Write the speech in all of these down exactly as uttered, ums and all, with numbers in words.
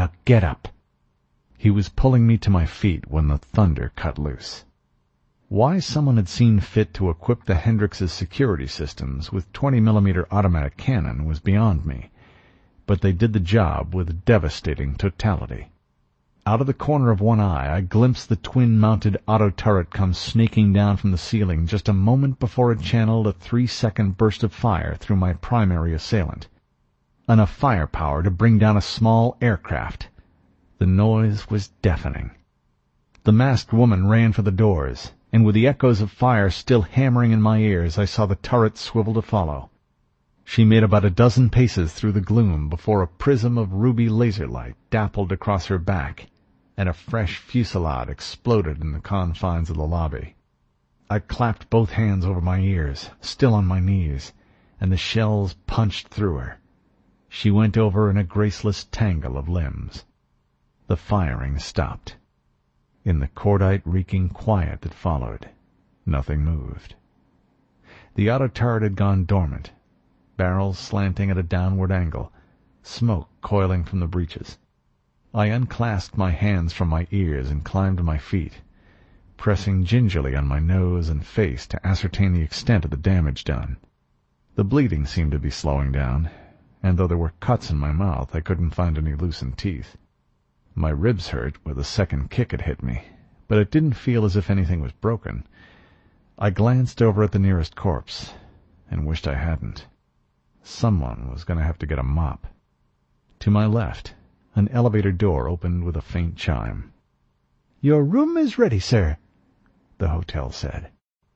Now get up." He was pulling me to my feet when the thunder cut loose. Why someone had seen fit to equip the Hendrix's security systems with twenty millimeter automatic cannon was beyond me, but they did the job with devastating totality. Out of the corner of one eye, I glimpsed the twin-mounted auto turret come snaking down from the ceiling just a moment before it channeled a three-second burst of fire through my primary assailant. Enough firepower to bring down a small aircraft. The noise was deafening. The masked woman ran for the doors, and with the echoes of fire still hammering in my ears, I saw the turret swivel to follow. She made about a dozen paces through the gloom before a prism of ruby laser light dappled across her back, and a fresh fusillade exploded in the confines of the lobby. I clapped both hands over my ears, still on my knees, and the shells punched through her. She went over in a graceless tangle of limbs. The firing stopped. In the cordite-reeking quiet that followed, nothing moved. The auto turret had gone dormant, barrels slanting at a downward angle, smoke coiling from the breeches. I unclasped my hands from my ears and climbed to my feet, pressing gingerly on my nose and face to ascertain the extent of the damage done. The bleeding seemed to be slowing down, and though there were cuts in my mouth, I couldn't find any loosened teeth. My ribs hurt where the second kick had hit me, but it didn't feel as if anything was broken. I glanced over at the nearest corpse, and wished I hadn't. Someone was going to have to get a mop. To my left, an elevator door opened with a faint chime. "Your room is ready, sir," the hotel said.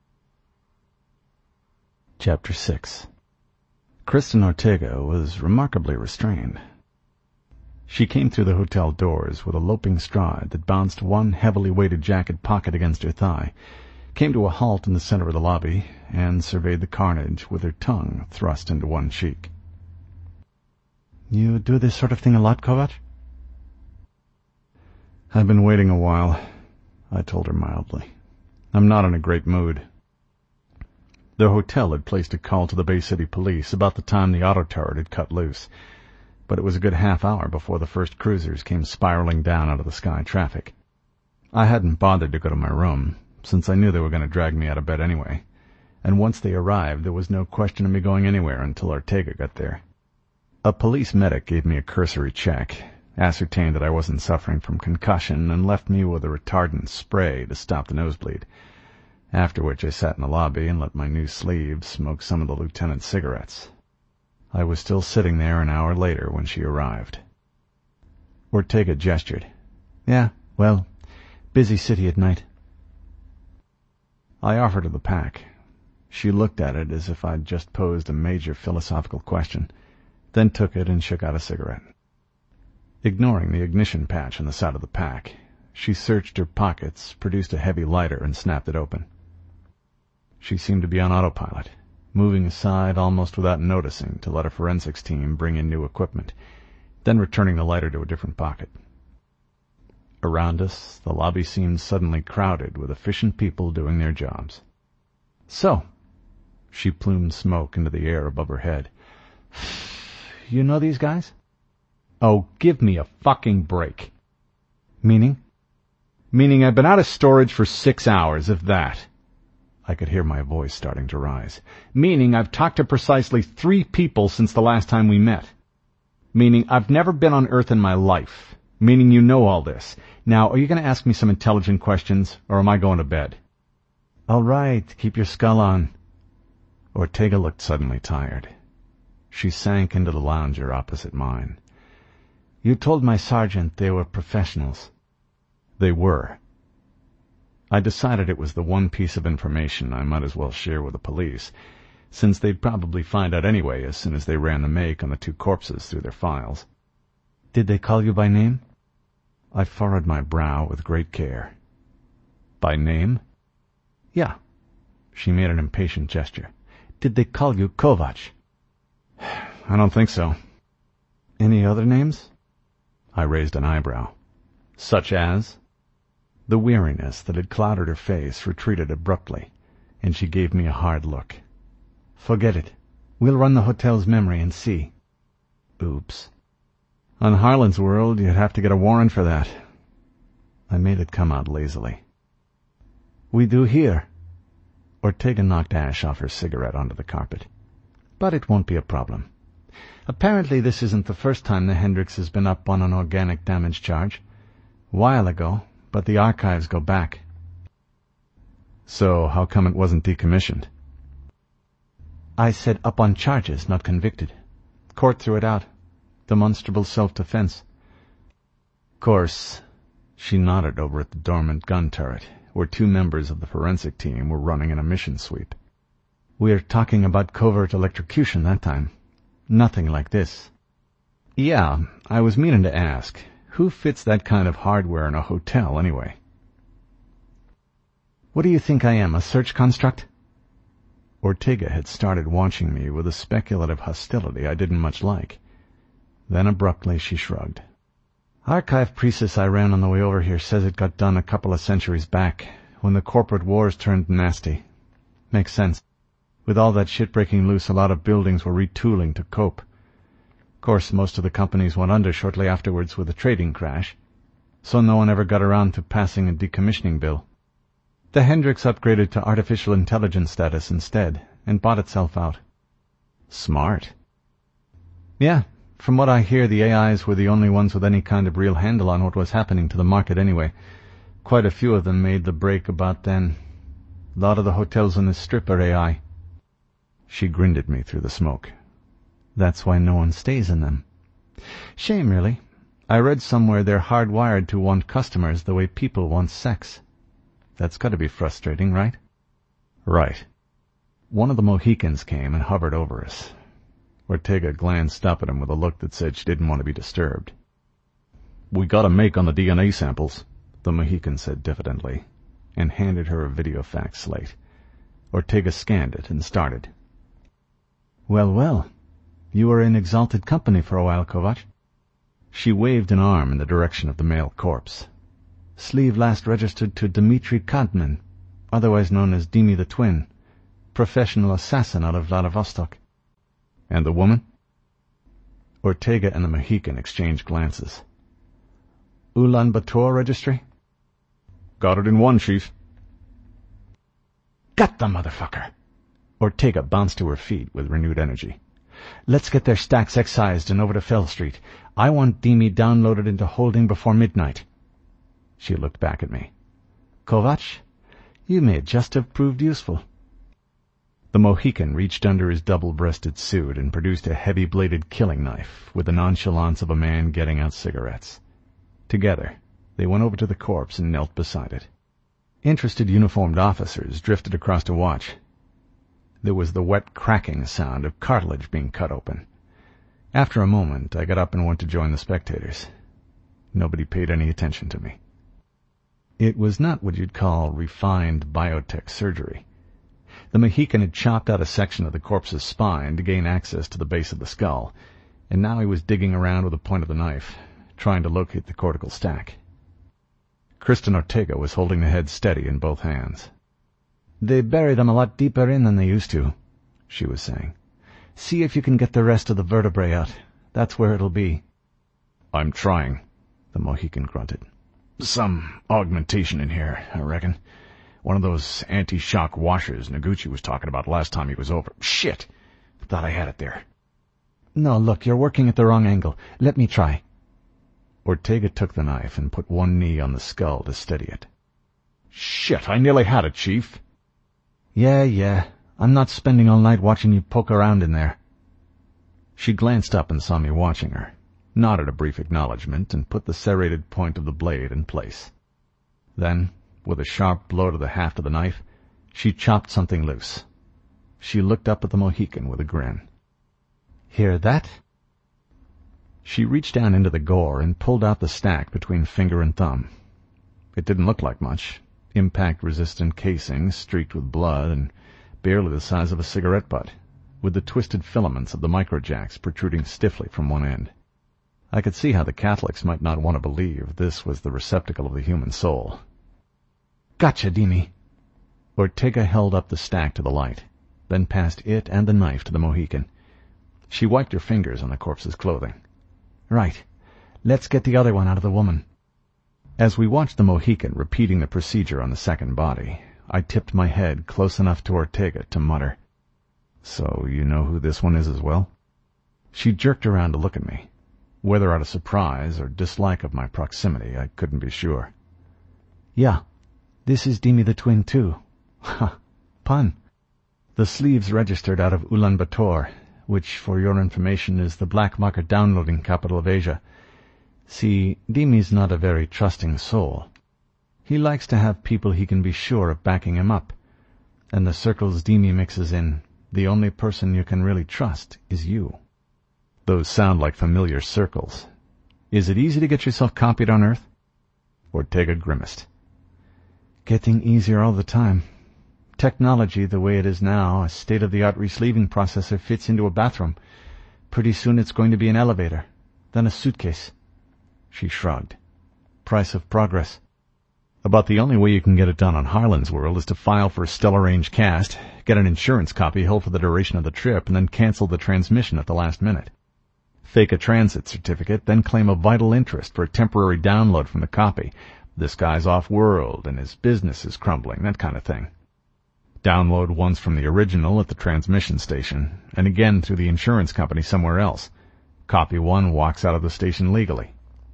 Chapter six. Kristen Ortega was remarkably restrained. She came through the hotel doors with a loping stride that bounced one heavily weighted jacket pocket against her thigh, came to a halt in the center of the lobby, and surveyed the carnage with her tongue thrust into one cheek. "You do this sort of thing a lot, Kovac?" "I've been waiting a while," I told her mildly. "I'm not in a great mood." The hotel had placed a call to the Bay City police about the time the auto turret had cut loose, but it was a good half hour before the first cruisers came spiraling down out of the sky traffic. I hadn't bothered to go to my room, since I knew they were going to drag me out of bed anyway, and once they arrived there was no question of me going anywhere until Ortega got there. A police medic gave me a cursory check, ascertained that I wasn't suffering from concussion, and left me with a retardant spray to stop the nosebleed, after which I sat in the lobby and let my new sleeve smoke some of the lieutenant's cigarettes. I was still sitting there an hour later when she arrived. Ortega gestured. "Yeah, well, busy city at night." I offered her the pack. She looked at it as if I'd just posed a major philosophical question, then took it and shook out a cigarette. Ignoring the ignition patch on the side of the pack, she searched her pockets, produced a heavy lighter, and snapped it open. She seemed to be on autopilot, moving aside almost without noticing to let a forensics team bring in new equipment, then returning the lighter to a different pocket. Around us, the lobby seemed suddenly crowded with efficient people doing their jobs. "So," she plumed smoke into the air above her head, "you know these guys?" "Oh, give me a fucking break." "Meaning?" "Meaning I've been out of storage for six hours, if that." I could hear my voice starting to rise. "Meaning I've talked to precisely three people since the last time we met. Meaning I've never been on Earth in my life. Meaning you know all this. Now, are you going to ask me some intelligent questions, or am I going to bed?" "All right, keep your skull on." Ortega looked suddenly tired. She sank into the lounger opposite mine. "You told my sergeant they were professionals." They were. I decided it was the one piece of information I might as well share with the police, since they'd probably find out anyway as soon as they ran the make on the two corpses through their files. "Did they call you by name?" I furrowed my brow with great care. "By name?" "Yeah." She made an impatient gesture. "Did they call you Kovac?" "I don't think so." "Any other names?" I raised an eyebrow. "Such as?" The weariness that had clouded her face retreated abruptly, and she gave me a hard look. "Forget it. We'll run the hotel's memory and see." "Oops." On Harlan's world, you'd have to get a warrant for that. I made it come out lazily. We do here. Ortega knocked ash off her cigarette onto the carpet. But it won't be a problem. Apparently this isn't the first time the Hendricks has been up on an organic damage charge. While ago, but the archives go back. So how come it wasn't decommissioned? I said up on charges, not convicted. Court threw it out. Demonstrable self-defense. Course, she nodded over at the dormant gun turret, where two members of the forensic team were running an emission sweep. We're talking about covert electrocution that time. Nothing like this. Yeah, I was meaning to ask, who fits that kind of hardware in a hotel anyway? What do you think I am, a search construct? Ortega had started watching me with a speculative hostility I didn't much like. Then abruptly she shrugged. Archive Priestess I ran on the way over here says it got done a couple of centuries back, when the corporate wars turned nasty. Makes sense. With all that shit breaking loose, a lot of buildings were retooling to cope. Of course, most of the companies went under shortly afterwards with the trading crash, so no one ever got around to passing a decommissioning bill. The Hendricks upgraded to artificial intelligence status instead, and bought itself out. Smart. Yeah, from what I hear, the A Is were the only ones with any kind of real handle on what was happening to the market anyway. Quite a few of them made the break about then. A lot of the hotels on this strip are A I. She grinned at me through the smoke. That's why no one stays in them. Shame, really. I read somewhere they're hardwired to want customers the way people want sex. That's got to be frustrating, right? Right. One of the Mohicans came and hovered over us. Ortega glanced up at him with a look that said she didn't want to be disturbed. We got a make on the D N A samples, the Mohican said diffidently, and handed her a videofax slate. Ortega scanned it and started. Well, well, you were in exalted company for a while, Kovac. She waved an arm in the direction of the male corpse. Sleeve last registered to Dmitry Kadmin, otherwise known as Dimi the Twin, professional assassin out of Vladivostok. And the woman? Ortega and the Mohican exchanged glances. Ulan Bator registry? Got it in one, Chief. Got the motherfucker! Ortega bounced to her feet with renewed energy. Let's get their stacks excised and over to Fell Street. I want Dimi downloaded into holding before midnight. She looked back at me. Kovac, you may just have proved useful. The Mohican reached under his double-breasted suit and produced a heavy-bladed killing knife with the nonchalance of a man getting out cigarettes. Together, they went over to the corpse and knelt beside it. Interested uniformed officers drifted across to watch. There was the wet cracking sound of cartilage being cut open. After a moment, I got up and went to join the spectators. Nobody paid any attention to me. It was not what you'd call refined biotech surgery. The Mohican had chopped out a section of the corpse's spine to gain access to the base of the skull, and now he was digging around with the point of the knife, trying to locate the cortical stack. Kristen Ortega was holding the head steady in both hands. They bury them a lot deeper in than they used to, she was saying. See if you can get the rest of the vertebrae out. That's where it'll be. I'm trying, the Mohican grunted. Some augmentation in here, I reckon. One of those anti-shock washers Noguchi was talking about last time he was over. Shit! Thought I had it there. No, look, you're working at the wrong angle. Let me try. Ortega took the knife and put one knee on the skull to steady it. Shit, I nearly had it, Chief. Yeah, yeah. I'm not spending all night watching you poke around in there. She glanced up and saw me watching her, nodded a brief acknowledgement, and put the serrated point of the blade in place. Then, with a sharp blow to the haft of the knife, she chopped something loose. She looked up at the Mohican with a grin. Hear that? She reached down into the gore and pulled out the stack between finger and thumb. It didn't look like much. Impact-resistant casing streaked with blood and barely the size of a cigarette butt, with the twisted filaments of the microjacks protruding stiffly from one end. I could see how the Catholics might not want to believe this was the receptacle of the human soul. Gotcha, Dimi. Ortega held up the stack to the light, then passed it and the knife to the Mohican. She wiped her fingers on the corpse's clothing. Right. Let's get the other one out of the woman. As we watched the Mohican repeating the procedure on the second body, I tipped my head close enough to Ortega to mutter, "So you know who this one is as well?" She jerked around to look at me. Whether out of surprise or dislike of my proximity, I couldn't be sure. "Yeah, this is Dimi the twin too." "Ha, pun." "The sleeves registered out of Ulaanbaatar, which, for your information, is the black market downloading capital of Asia. See, Dimi's not a very trusting soul. He likes to have people he can be sure of backing him up. And the circles Dimi mixes in, the only person you can really trust is you." "Those sound like familiar circles. Is it easy to get yourself copied on Earth?" Ortega grimaced. "Getting easier all the time. Technology, the way it is now, a state-of-the-art resleeving processor fits into a bathroom. Pretty soon it's going to be an elevator, then a suitcase." She shrugged. "Price of progress." "About the only way you can get it done on Harlan's World is to file for a Stellar Range cast, get an insurance copy held for the duration of the trip, and then cancel the transmission at the last minute. Fake a transit certificate, then claim a vital interest for a temporary download from the copy. This guy's off-world, and his business is crumbling, that kind of thing. Download once from the original at the transmission station, and again through the insurance company somewhere else. Copy one walks out of the station legally.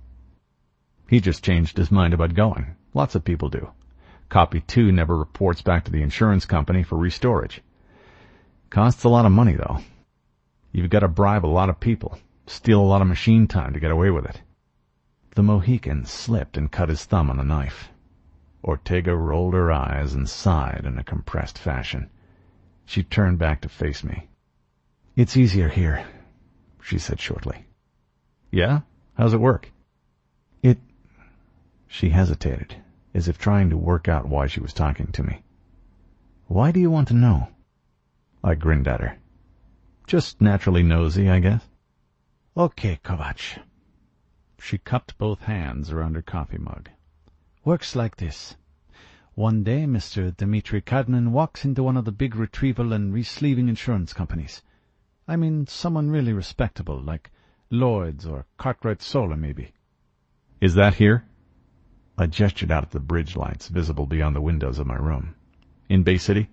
He just changed his mind about going. Lots of people do. Copy two never reports back to the insurance company for restorage. Costs a lot of money, though. You've got to bribe a lot of people, steal a lot of machine time to get away with it." The Mohican slipped and cut his thumb on the knife. Ortega rolled her eyes and sighed in a compressed fashion. She turned back to face me. "It's easier here," she said shortly. "Yeah? How's it work?" It... She hesitated, as if trying to work out why she was talking to me. "Why do you want to know?" I grinned at her. "Just naturally nosy, I guess." "Okay, Kovac." She cupped both hands around her coffee mug. "Works like this. One day Mister Dmitri Kadman walks into one of the big retrieval and resleeving insurance companies. I mean someone really respectable, like Lloyd's or Cartwright Solar, maybe." "Is that here?" I gestured out at the bridge lights visible beyond the windows of my room. "In Bay City?"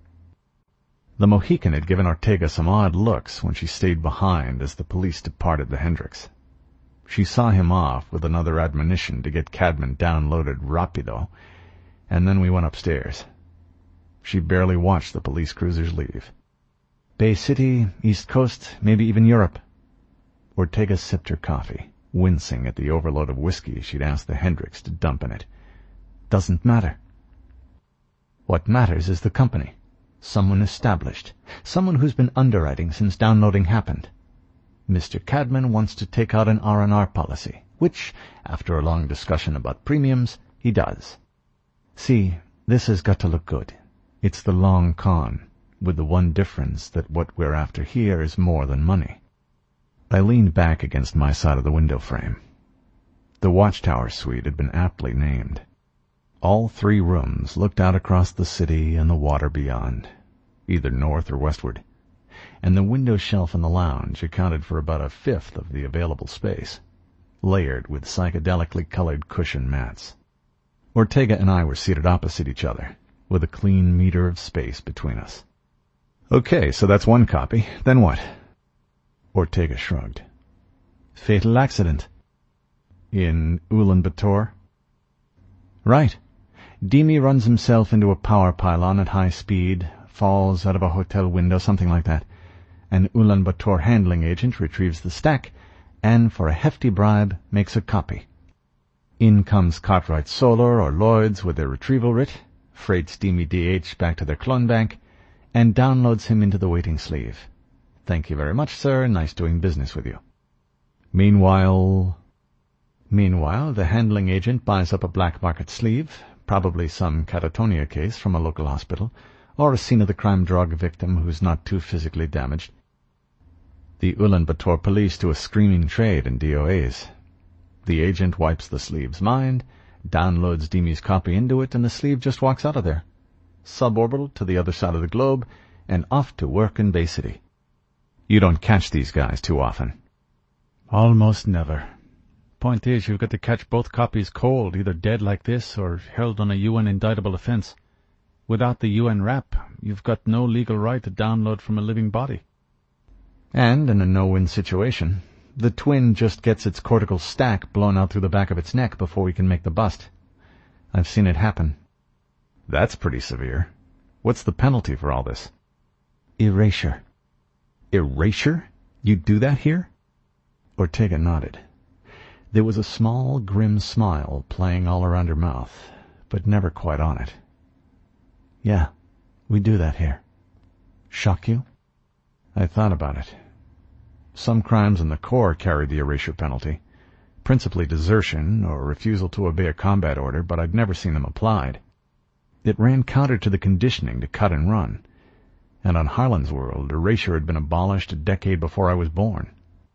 The Mohican had given Ortega some odd looks when she stayed behind as the police departed the Hendricks. She saw him off with another admonition to get Cadman downloaded rapido, and then we went upstairs. She barely watched the police cruisers leave. "Bay City, East Coast, maybe even Europe." Ortega sipped her coffee, wincing at the overload of whiskey she'd asked the Hendricks to dump in it. "Doesn't matter. What matters is the company. Someone established. Someone who's been underwriting since downloading happened. Mister Cadman wants to take out an R and R policy, which, after a long discussion about premiums, he does. See, this has got to look good. It's the long con, with the one difference that what we're after here is more than money." I leaned back against my side of the window frame. The Watchtower suite had been aptly named. All three rooms looked out across the city and the water beyond, either north or westward, and the window shelf in the lounge accounted for about a fifth of the available space, layered with psychedelically colored cushion mats. Ortega and I were seated opposite each other, with a clean meter of space between us. "Okay, so that's one copy. Then what?" Ortega shrugged. "Fatal accident." "In Ulaanbaatar?" "Right. Dimi runs himself into a power pylon at high speed, falls out of a hotel window, something like that. An Ulaanbaatar handling agent retrieves the stack, and for a hefty bribe makes a copy. In comes Cartwright Solar or Lloyd's with their retrieval writ, freights Dimi D H back to their clone bank, and downloads him into the waiting sleeve. Thank you very much, sir. Nice doing business with you. Meanwhile... Meanwhile, the handling agent buys up a black market sleeve, probably some catatonia case from a local hospital, or a scene-of-the-crime drug victim who's not too physically damaged. The Ulaanbaatar police do a screaming trade in D O As. The agent wipes the sleeve's mind, downloads Dimi's copy into it, and the sleeve just walks out of there. Suborbital to the other side of the globe, and off to work in Bay City. You don't catch these guys too often. Almost never. Point is, you've got to catch both copies cold, either dead like this or held on a U N indictable offence. Without the U N rap, you've got no legal right to download from a living body. And in a no-win situation, the twin just gets its cortical stack blown out through the back of its neck before we can make the bust. I've seen it happen. That's pretty severe. What's the penalty for all this? Erasure. Erasure? You do that here? Ortega nodded. There was a small, grim smile playing all around her mouth, but never quite on it. Yeah, we do that here. Shock you? I thought about it. Some crimes in the Corps carry the erasure penalty, principally desertion or refusal to obey a combat order, but I'd never seen them applied. It ran counter to the conditioning to cut and run, and on Harlan's world, erasure had been abolished a decade before I was born.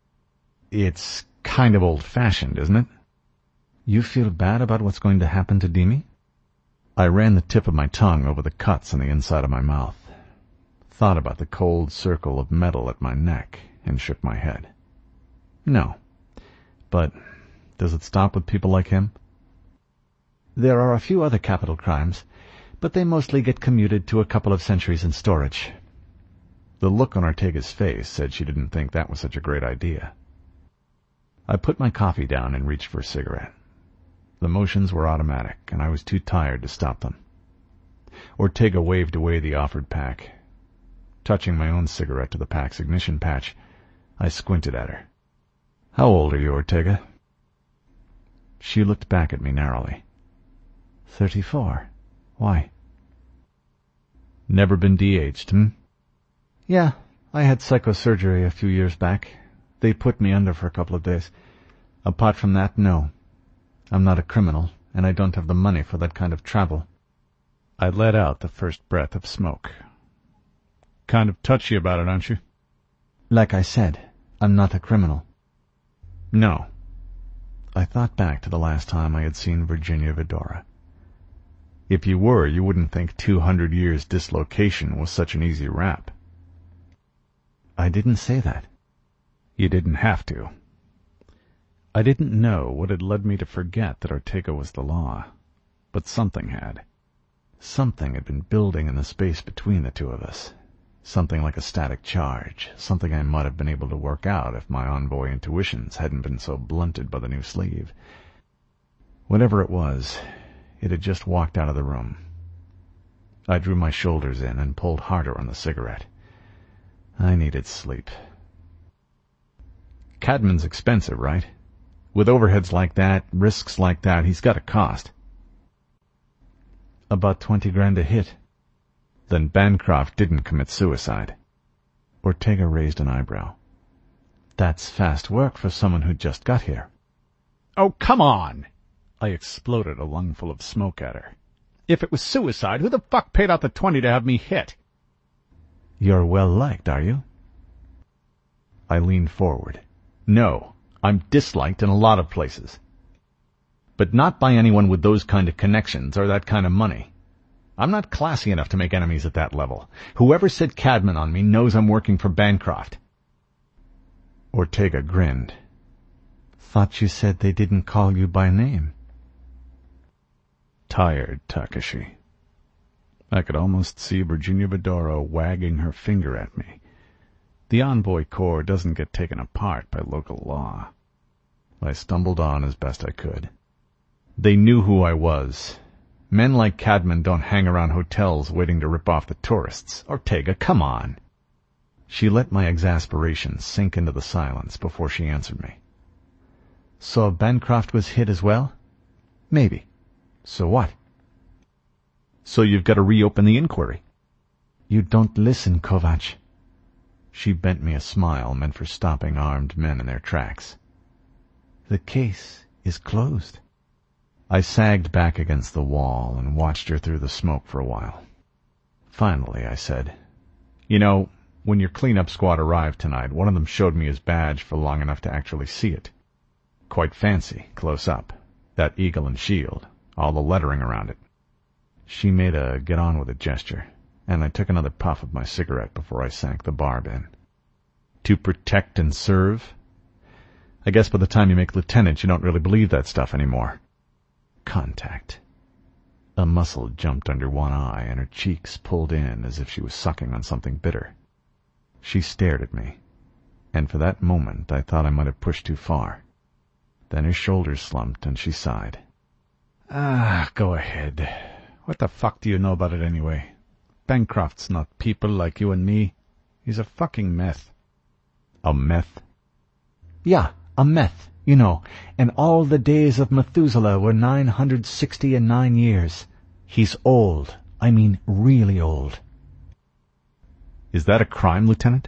It's kind of old-fashioned, isn't it? You feel bad about what's going to happen to Dimi? I ran the tip of my tongue over the cuts on the inside of my mouth, thought about the cold circle of metal at my neck, and shook my head. No. But does it stop with people like him? There are a few other capital crimes, but they mostly get commuted to a couple of centuries in storage. The look on Ortega's face said she didn't think that was such a great idea. I put my coffee down and reached for a cigarette. The motions were automatic, and I was too tired to stop them. Ortega waved away the offered pack. Touching my own cigarette to the pack's ignition patch, I squinted at her. How old are you, Ortega? She looked back at me narrowly. Thirty-four. Why? Never been D H'd, hmm? Yeah, I had psychosurgery a few years back. They put me under for a couple of days. Apart from that, no. I'm not a criminal, and I don't have the money for that kind of travel. I let out the first breath of smoke. Kind of touchy about it, aren't you? Like I said, I'm not a criminal. No. I thought back to the last time I had seen Virginia Vidora. If you were, you wouldn't think two hundred years dislocation was such an easy rap. I didn't say that. You didn't have to. I didn't know what had led me to forget that Ortega was the law, but something had. Something had been building in the space between the two of us. Something like a static charge, something I might have been able to work out if my envoy intuitions hadn't been so blunted by the new sleeve. Whatever it was, it had just walked out of the room. I drew my shoulders in and pulled harder on the cigarette. I needed sleep. Cadman's expensive, right? With overheads like that, risks like that, he's got a cost. About twenty grand a hit. Then Bancroft didn't commit suicide. Ortega raised an eyebrow. That's fast work for someone who just got here. Oh, come on! I exploded a lungful of smoke at her. If it was suicide, who the fuck paid out the twenty to have me hit? You're well-liked, are you? I leaned forward. No, I'm disliked in a lot of places. But not by anyone with those kind of connections or that kind of money. I'm not classy enough to make enemies at that level. Whoever said Cadman on me knows I'm working for Bancroft. Ortega grinned. Thought you said they didn't call you by name. Tired Takashi. I could almost see Virginia Vidora wagging her finger at me. The Envoy Corps doesn't get taken apart by local law. I stumbled on as best I could. They knew who I was. Men like Cadman don't hang around hotels waiting to rip off the tourists. Ortega, come on. She let my exasperation sink into the silence before she answered me. So Bancroft was hit as well? Maybe. So what? So you've got to reopen the inquiry. You don't listen, Kovac. She bent me a smile meant for stopping armed men in their tracks. The case is closed. I sagged back against the wall and watched her through the smoke for a while. Finally, I said, You know, when your cleanup squad arrived tonight, one of them showed me his badge for long enough to actually see it. Quite fancy, close up. That eagle and shield, all the lettering around it. She made a get-on-with-it gesture, and I took another puff of my cigarette before I sank the barb in. To protect and serve? I guess by the time you make lieutenant, you don't really believe that stuff anymore. Contact. A muscle jumped under one eye, and her cheeks pulled in as if she was sucking on something bitter. She stared at me, and for that moment I thought I might have pushed too far. Then her shoulders slumped, and she sighed. Ah, go ahead. What the fuck do you know about it anyway? Bancroft's not people like you and me. He's a fucking meth. A meth? Yeah, a meth, you know, and all the days of Methuselah were nine hundred sixty and nine years. He's old. I mean really old. Is that a crime, Lieutenant?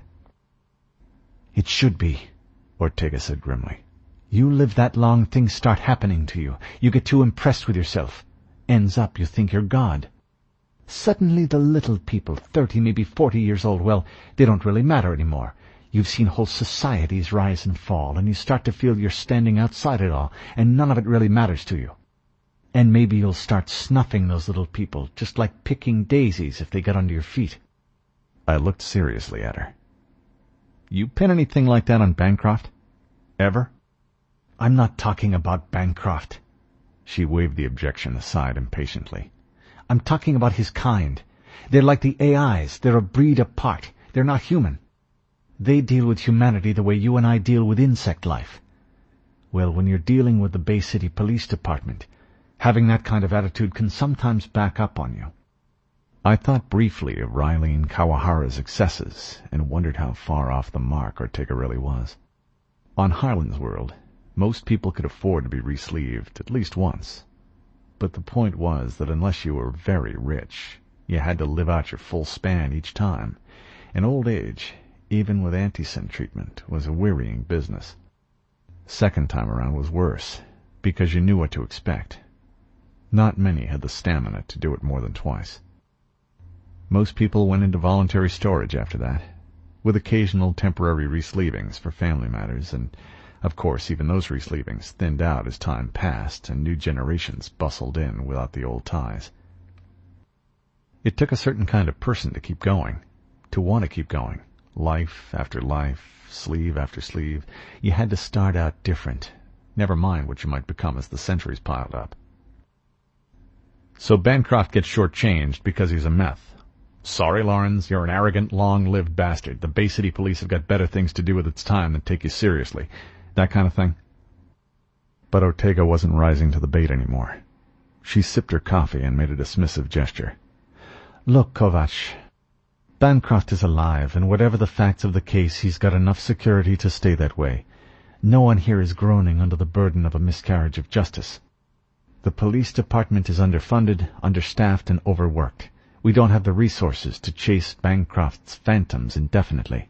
It should be, Ortega said grimly. You live that long, things start happening to you. You get too impressed with yourself. Ends up you think you're God. Suddenly the little people, thirty, maybe forty years old, well, they don't really matter anymore. You've seen whole societies rise and fall, and you start to feel you're standing outside it all, and none of it really matters to you. And maybe you'll start snuffing those little people, just like picking daisies if they get under your feet. I looked seriously at her. You pin anything like that on Bancroft? Ever? I'm not talking about Bancroft. She waved the objection aside impatiently. I'm talking about his kind. They're like the A Is. They're a breed apart. They're not human. They deal with humanity the way you and I deal with insect life. Well, when you're dealing with the Bay City Police Department, having that kind of attitude can sometimes back up on you. I thought briefly of Raylene Kawahara's excesses and wondered how far off the mark Ortega really was. On Harlan's World, most people could afford to be re-sleeved at least once. But the point was that unless you were very rich, you had to live out your full span each time, and old age, even with anti-sin treatment, was a wearying business. Second time around was worse, because you knew what to expect. Not many had the stamina to do it more than twice. Most people went into voluntary storage after that, with occasional temporary re-sleevings for family matters, and of course even those re-sleevings thinned out as time passed and new generations bustled in without the old ties. It took a certain kind of person to keep going, to want to keep going. Life after life, sleeve after sleeve, you had to start out different, never mind what you might become as the centuries piled up. So Bancroft gets shortchanged because he's a meth. Sorry, Lawrence, you're an arrogant, long-lived bastard. The Bay City Police have got better things to do with its time than take you seriously. That kind of thing. But Ortega wasn't rising to the bait anymore. She sipped her coffee and made a dismissive gesture. Look, Kovac, Bancroft is alive, and whatever the facts of the case, he's got enough security to stay that way. No one here is groaning under the burden of a miscarriage of justice. The police department is underfunded, understaffed, and overworked. We don't have the resources to chase Bancroft's phantoms indefinitely.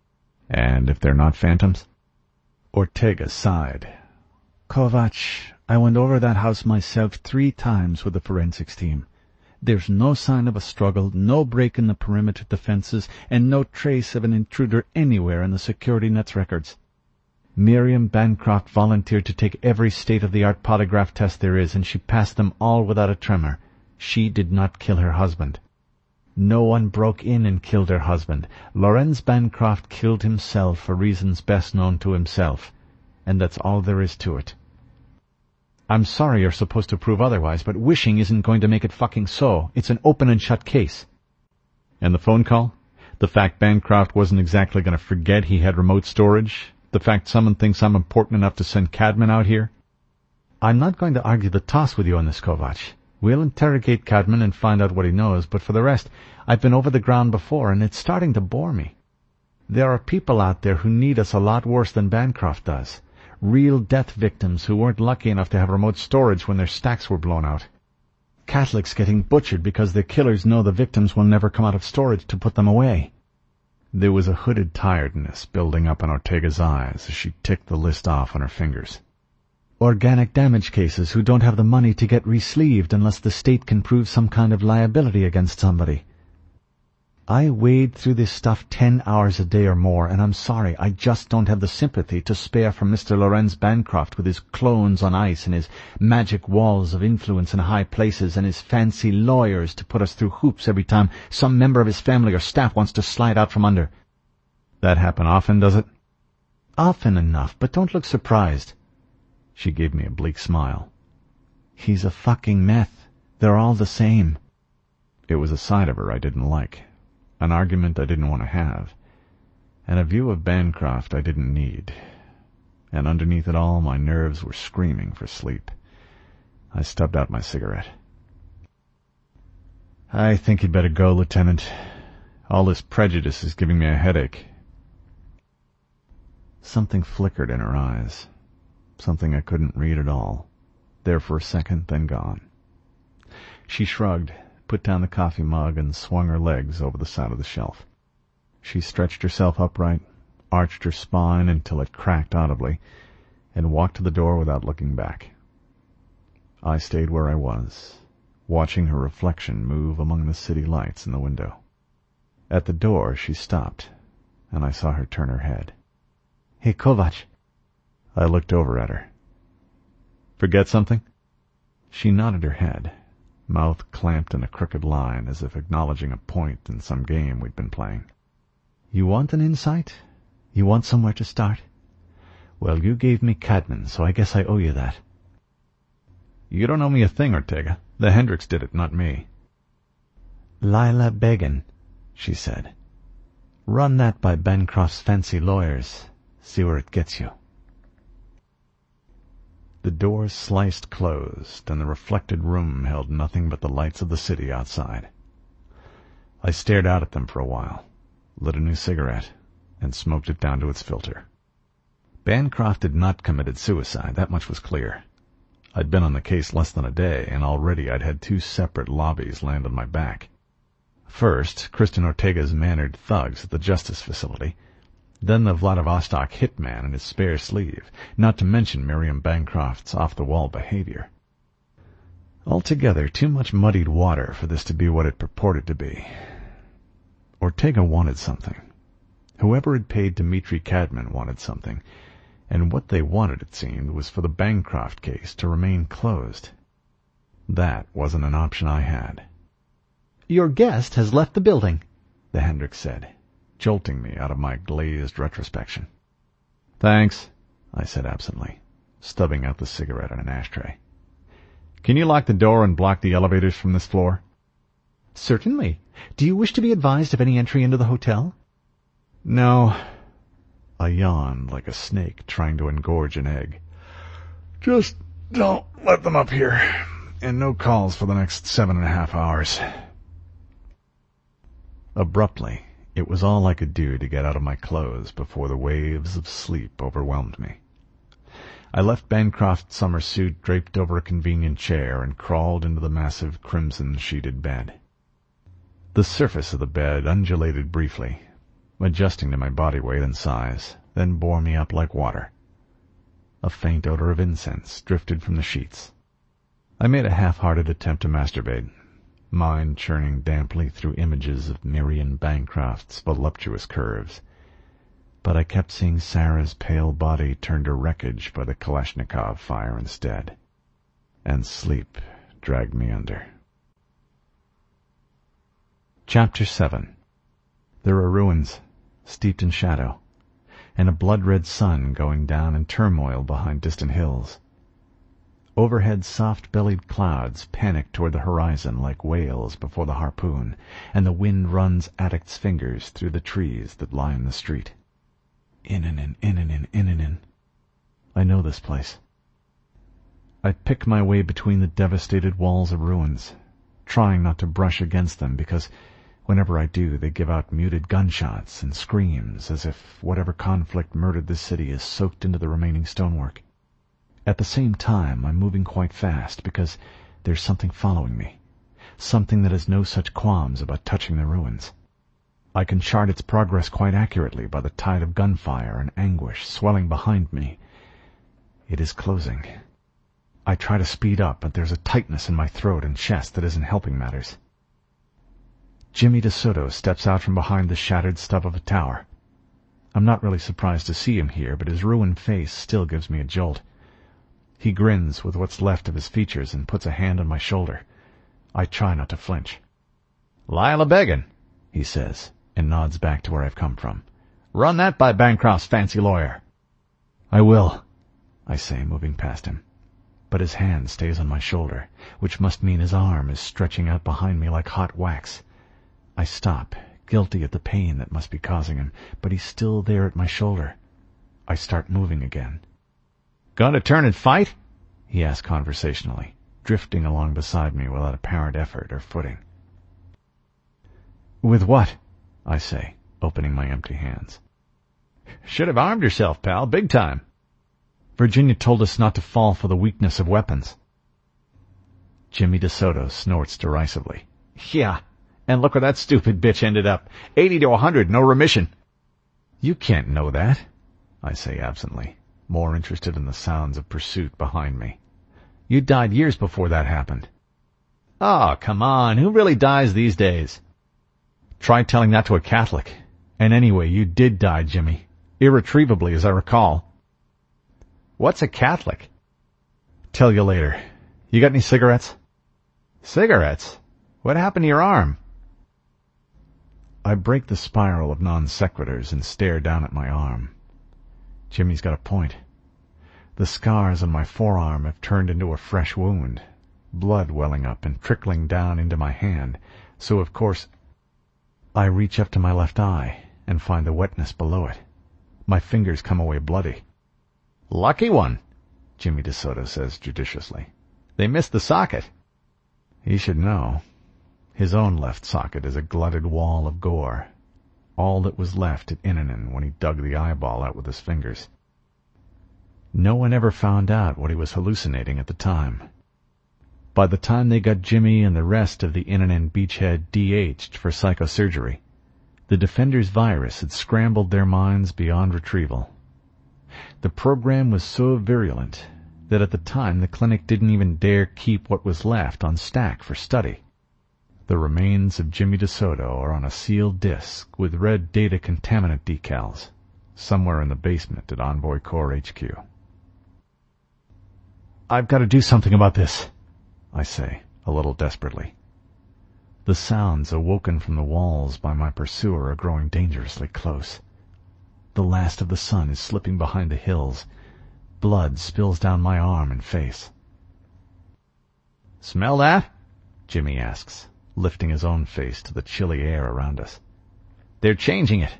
And if they're not phantoms? Ortega sighed. Kovac, I went over that house myself three times with the forensics team. There's no sign of a struggle, no break in the perimeter defenses, and no trace of an intruder anywhere in the security net's records. Miriam Bancroft volunteered to take every state-of-the-art polygraph test there is, and she passed them all without a tremor. She did not kill her husband. No one broke in and killed her husband. Lorenz Bancroft killed himself for reasons best known to himself, and that's all there is to it. I'm sorry you're supposed to prove otherwise, but wishing isn't going to make it fucking so. It's an open and shut case. And the phone call? The fact Bancroft wasn't exactly going to forget he had remote storage? The fact someone thinks I'm important enough to send Cadman out here? I'm not going to argue the toss with you on this, Kovac. We'll interrogate Cadman and find out what he knows, but for the rest, I've been over the ground before, and it's starting to bore me. There are people out there who need us a lot worse than Bancroft does. Real death victims who weren't lucky enough to have remote storage when their stacks were blown out. Catholics getting butchered because their killers know the victims will never come out of storage to put them away. There was a hooded tiredness building up in Ortega's eyes as she ticked the list off on her fingers. Organic damage cases who don't have the money to get re-sleeved unless the state can prove some kind of liability against somebody. I wade through this stuff ten hours a day or more, and I'm sorry, I just don't have the sympathy to spare for Mister Lorenz Bancroft with his clones on ice and his magic walls of influence in high places and his fancy lawyers to put us through hoops every time some member of his family or staff wants to slide out from under. That happen often, does it? Often enough, but don't look surprised. She gave me a bleak smile. He's a fucking meth. They're all the same. It was a side of her I didn't like, an argument I didn't want to have, and a view of Bancroft I didn't need. And underneath it all, my nerves were screaming for sleep. I stubbed out my cigarette. I think you'd better go, Lieutenant. All this prejudice is giving me a headache. Something flickered in her eyes. Something I couldn't read at all. There for a second, then gone. She shrugged, put down the coffee mug, and swung her legs over the side of the shelf. She stretched herself upright, arched her spine until it cracked audibly, and walked to the door without looking back. I stayed where I was, watching her reflection move among the city lights in the window. At the door she stopped, and I saw her turn her head. Hey, Kovac. I looked over at her. Forget something? She nodded her head, mouth clamped in a crooked line as if acknowledging a point in some game we'd been playing. You want an insight? You want somewhere to start? Well, you gave me Cadman, so I guess I owe you that. You don't owe me a thing, Ortega. The Hendricks did it, not me. Lila Begin, she said. Run that by Bancroft's fancy lawyers. See where it gets you. The door sliced closed, and the reflected room held nothing but the lights of the city outside. I stared out at them for a while, lit a new cigarette, and smoked it down to its filter. Bancroft had not committed suicide, that much was clear. I'd been on the case less than a day, and already I'd had two separate lobbies land on my back. First, Kristen Ortega's mannered thugs at the justice facility, then the Vladivostok hitman in his spare sleeve, not to mention Miriam Bancroft's off-the-wall behavior. Altogether, too much muddied water for this to be what it purported to be. Ortega wanted something. Whoever had paid Dmitri Cadman wanted something, and what they wanted, it seemed, was for the Bancroft case to remain closed. That wasn't an option I had. Your guest has left the building, the Hendricks said, jolting me out of my glazed retrospection. Thanks, I said absently, stubbing out the cigarette in an ashtray. Can you lock the door and block the elevators from this floor? Certainly. Do you wish to be advised of any entry into the hotel? No. I yawned like a snake trying to engorge an egg. Just don't let them up here, and no calls for the next seven and a half hours. Abruptly, it was all I could do to get out of my clothes before the waves of sleep overwhelmed me. I left Bancroft's summer suit draped over a convenient chair and crawled into the massive crimson-sheeted bed. The surface of the bed undulated briefly, adjusting to my body weight and size, then bore me up like water. A faint odor of incense drifted from the sheets. I made a half-hearted attempt to masturbate, mind churning damply through images of Miriam Bancroft's voluptuous curves, but I kept seeing Sarah's pale body turned to wreckage by the Kalashnikov fire instead, and sleep dragged me under. Chapter seven. There are ruins, steeped in shadow, and a blood-red sun going down in turmoil behind distant hills. Overhead soft-bellied clouds panic toward the horizon like whales before the harpoon, and the wind runs addict's fingers through the trees that line the street. Innanen, Innanen, Innanen. I know this place. I pick my way between the devastated walls of ruins, trying not to brush against them because whenever I do they give out muted gunshots and screams as if whatever conflict murdered this city is soaked into the remaining stonework. At the same time, I'm moving quite fast because there's something following me, something that has no such qualms about touching the ruins. I can chart its progress quite accurately by the tide of gunfire and anguish swelling behind me. It is closing. I try to speed up, but there's a tightness in my throat and chest that isn't helping matters. Jimmy DeSoto steps out from behind the shattered stub of a tower. I'm not really surprised to see him here, but his ruined face still gives me a jolt. He grins with what's left of his features and puts a hand on my shoulder. I try not to flinch. "Lila Begin," he says, and nods back to where I've come from. "Run that by Bancroft's fancy lawyer." I will, I say, moving past him. But his hand stays on my shoulder, which must mean his arm is stretching out behind me like hot wax. I stop, guilty at the pain that must be causing him, but he's still there at my shoulder. I start moving again. "Gonna turn and fight?" he asks conversationally, drifting along beside me without apparent effort or footing. "With what?" I say, opening my empty hands. "Should have armed yourself, pal, big time." "Virginia told us not to fall for the weakness of weapons." Jimmy DeSoto snorts derisively. "Yeah, and look where that stupid bitch ended up. Eighty to a hundred, no remission." "You can't know that," I say absently, more interested in the sounds of pursuit behind me. "You died years before that happened." "Oh, come on, who really dies these days?" "Try telling that to a Catholic. And anyway, you did die, Jimmy. Irretrievably, as I recall." "What's a Catholic?" "Tell you later. You got any cigarettes?" "Cigarettes? What happened to your arm?" I break the spiral of non sequiturs and stare down at my arm. Jimmy's got a point. The scars on my forearm have turned into a fresh wound, blood welling up and trickling down into my hand, so of course I reach up to my left eye and find the wetness below it. My fingers come away bloody. "Lucky one," Jimmy DeSoto says judiciously. "They missed the socket." He should know. His own left socket is a glutted wall of gore, all that was left at Innanen when he dug the eyeball out with his fingers. No one ever found out what he was hallucinating at the time. By the time they got Jimmy and the rest of the Innanen beachhead D H'd for psychosurgery, the Defenders virus had scrambled their minds beyond retrieval. The program was so virulent that at the time the clinic didn't even dare keep what was left on stack for study. The remains of Jimmy DeSoto are on a sealed disc with red data contaminant decals, somewhere in the basement at Envoy Corps H Q. "I've got to do something about this," I say, a little desperately. The sounds awoken from the walls by my pursuer are growing dangerously close. The last of the sun is slipping behind the hills. Blood spills down my arm and face. "Smell that?" Jimmy asks, lifting his own face to the chilly air around us. "They're changing it."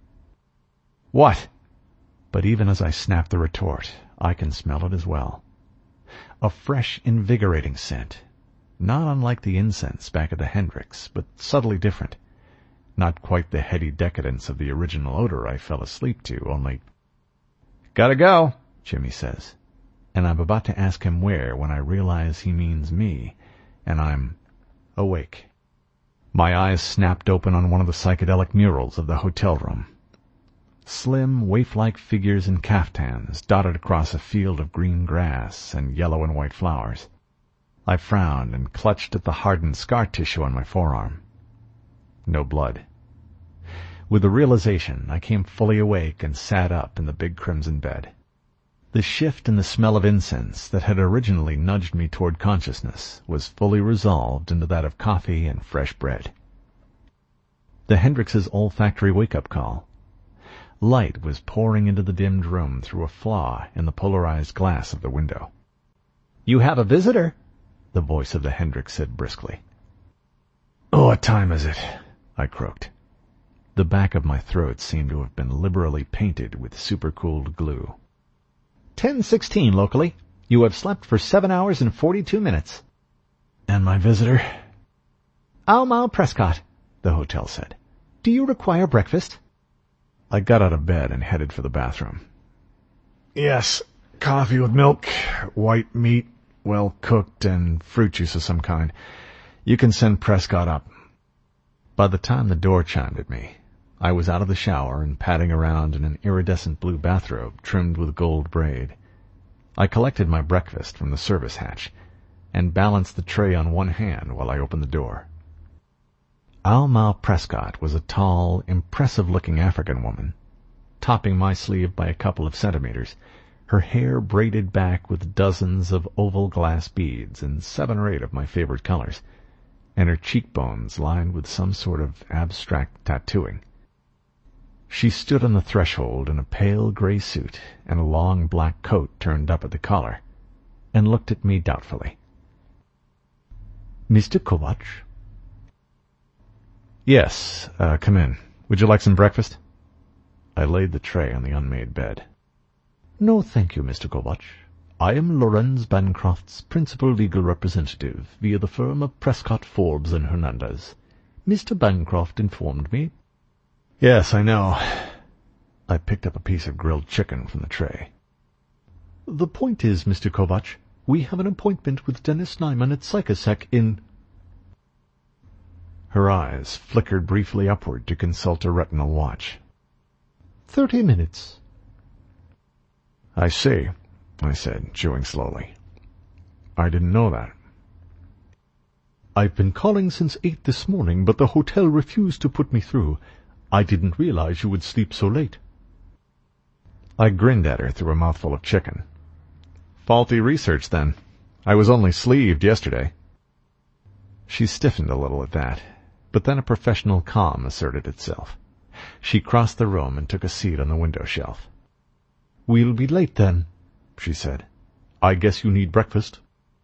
"What?" But even as I snap the retort, I can smell it as well. A fresh, invigorating scent, not unlike the incense back at the Hendricks, but subtly different. Not quite the heady decadence of the original odor I fell asleep to, only... "Gotta go," Jimmy says, and I'm about to ask him where when I realize he means me, and I'm awake. My eyes snapped open on one of the psychedelic murals of the hotel room. Slim, waif-like figures in caftans dotted across a field of green grass and yellow and white flowers. I frowned and clutched at the hardened scar tissue on my forearm. No blood. With the realization, I came fully awake and sat up in the big crimson bed. The shift in the smell of incense that had originally nudged me toward consciousness was fully resolved into that of coffee and fresh bread. The Hendricks' olfactory wake-up call. Light was pouring into the dimmed room through a flaw in the polarized glass of the window. "You have a visitor," the voice of the Hendricks said briskly. "Oh, what time is it?" I croaked. The back of my throat seemed to have been liberally painted with supercooled glue. ten sixteen locally. You have slept for seven hours and forty-two minutes." "And my visitor?" "Almal Prescott," the hotel said. "Do you require breakfast?" I got out of bed and headed for the bathroom. "Yes, coffee with milk, white meat, well cooked, and fruit juice of some kind. You can send Prescott up." By the time the door chimed at me, I was out of the shower and padding around in an iridescent blue bathrobe trimmed with gold braid. I collected my breakfast from the service hatch and balanced the tray on one hand while I opened the door. Alma Prescott was a tall, impressive-looking African woman, topping my sleeve by a couple of centimeters, her hair braided back with dozens of oval glass beads in seven or eight of my favorite colors, and her cheekbones lined with some sort of abstract tattooing. She stood on the threshold in a pale grey suit and a long black coat turned up at the collar, and looked at me doubtfully. "Mister Kovach?" "Yes, uh, come in. Would you like some breakfast?" I laid the tray on the unmade bed. "No, thank you, Mister Kovach. I am Lorenz Bancroft's principal legal representative via the firm of Prescott, Forbes and Hernandez. Mister Bancroft informed me—" "Yes, I know." I picked up a piece of grilled chicken from the tray. "The point is, Mister Kovach, we have an appointment with Dennis Nyman at Psychosec in—" Her eyes flickered briefly upward to consult a retinal watch. "Thirty minutes." "I see," I said, chewing slowly. "I didn't know that." "I've been calling since eight this morning, but the hotel refused to put me through. I didn't realize you would sleep so late." I grinned at her through a mouthful of chicken. "Faulty research, then. I was only sleeved yesterday." She stiffened a little at that, but then a professional calm asserted itself. She crossed the room and took a seat on the window shelf. "We'll be late, then," she said. "I guess you need breakfast."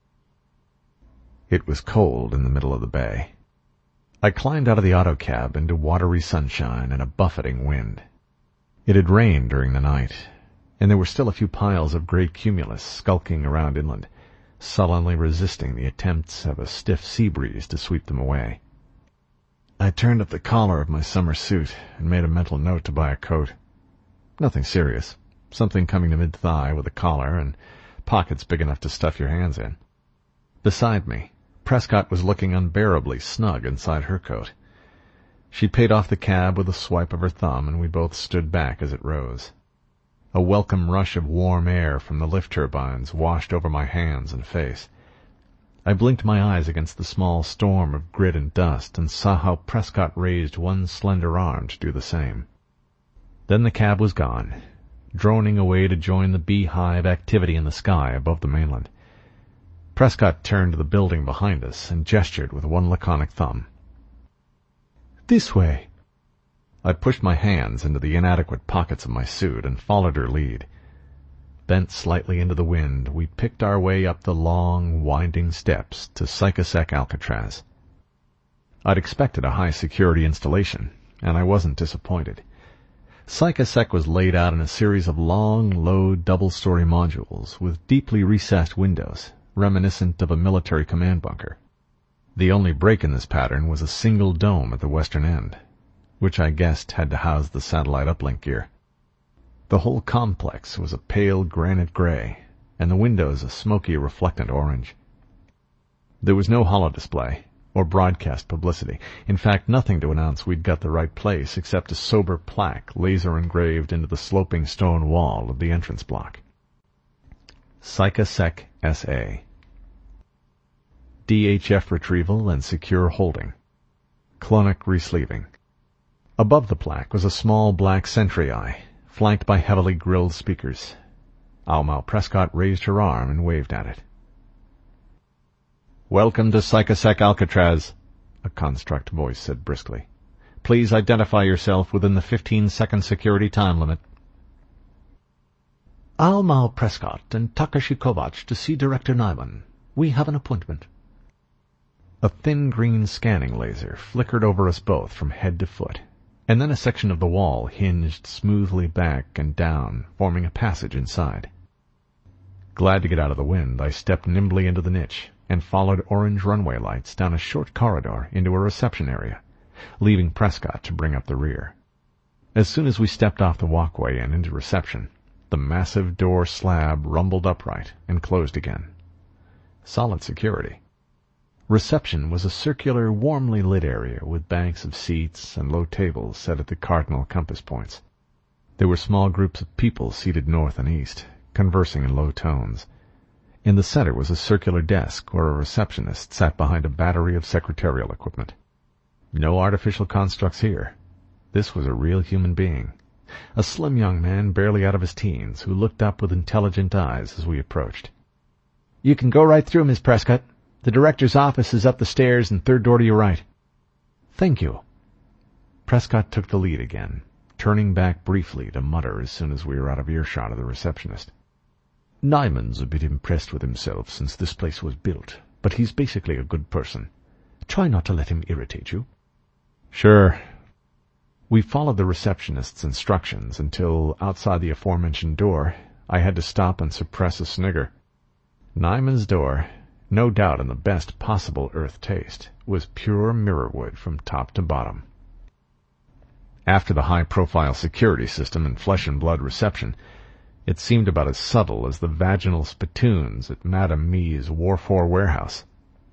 It was cold in the middle of the bay. I climbed out of the autocab into watery sunshine and a buffeting wind. It had rained during the night, and there were still a few piles of grey cumulus skulking around inland, sullenly resisting the attempts of a stiff sea breeze to sweep them away. I turned up the collar of my summer suit and made a mental note to buy a coat. Nothing serious, something coming to mid-thigh with a collar and pockets big enough to stuff your hands in. Beside me, Prescott was looking unbearably snug inside her coat. She paid off the cab with a swipe of her thumb, and we both stood back as it rose. A welcome rush of warm air from the lift turbines washed over my hands and face. I blinked my eyes against the small storm of grit and dust and saw how Prescott raised one slender arm to do the same. Then the cab was gone, droning away to join the beehive activity in the sky above the mainland. Prescott turned to the building behind us and gestured with one laconic thumb. "This way." I pushed my hands into the inadequate pockets of my suit and followed her lead. Bent slightly into the wind, we picked our way up the long, winding steps to Psychosec Alcatraz. I'd expected a high-security installation, and I wasn't disappointed. Psychosec was laid out in a series of long, low, double-story modules with deeply recessed windows, reminiscent of a military command bunker. The only break in this pattern was a single dome at the western end, which I guessed had to house the satellite uplink gear. The whole complex was a pale granite gray, and the windows a smoky reflectant orange. There was no holodisplay or broadcast publicity. In fact, nothing to announce we'd got the right place except a sober plaque laser-engraved into the sloping stone wall of the entrance block. Psychosec S A D H F retrieval and secure holding. Clonic resleeving. Above the plaque was a small black sentry eye, flanked by heavily grilled speakers. Alma Prescott raised her arm and waved at it. "Welcome to Psychosec Alcatraz," a construct voice said briskly. "Please identify yourself within the fifteen-second security time limit." "Alma Prescott and Takashi Kovach to see Director Nyman. We have an appointment." A thin green scanning laser flickered over us both from head to foot, and then a section of the wall hinged smoothly back and down, forming a passage inside. Glad to get out of the wind, I stepped nimbly into the niche and followed orange runway lights down a short corridor into a reception area, leaving Prescott to bring up the rear. As soon as we stepped off the walkway and into reception, the massive door slab rumbled upright and closed again. Solid security. Reception was a circular, warmly lit area with banks of seats and low tables set at the cardinal compass points. There were small groups of people seated north and east, conversing in low tones. In the center was a circular desk where a receptionist sat behind a battery of secretarial equipment. No artificial constructs here. This was a real human being, a slim young man barely out of his teens who looked up with intelligent eyes as we approached. "You can go right through, Miss Prescott. The director's office is up the stairs and third door to your right." "Thank you." Prescott took the lead again, turning back briefly to mutter as soon as we were out of earshot of the receptionist. "Nyman's a bit impressed with himself since this place was built, but he's basically a good person. Try not to let him irritate you." "Sure." We followed the receptionist's instructions until, outside the aforementioned door, I had to stop and suppress a snigger. Nyman's door, no doubt in the best possible earth taste, was pure mirrorwood from top to bottom. After the high-profile security system and flesh-and-blood reception, it seemed about as subtle as the vaginal spittoons at Madame Mee's Warfor warehouse.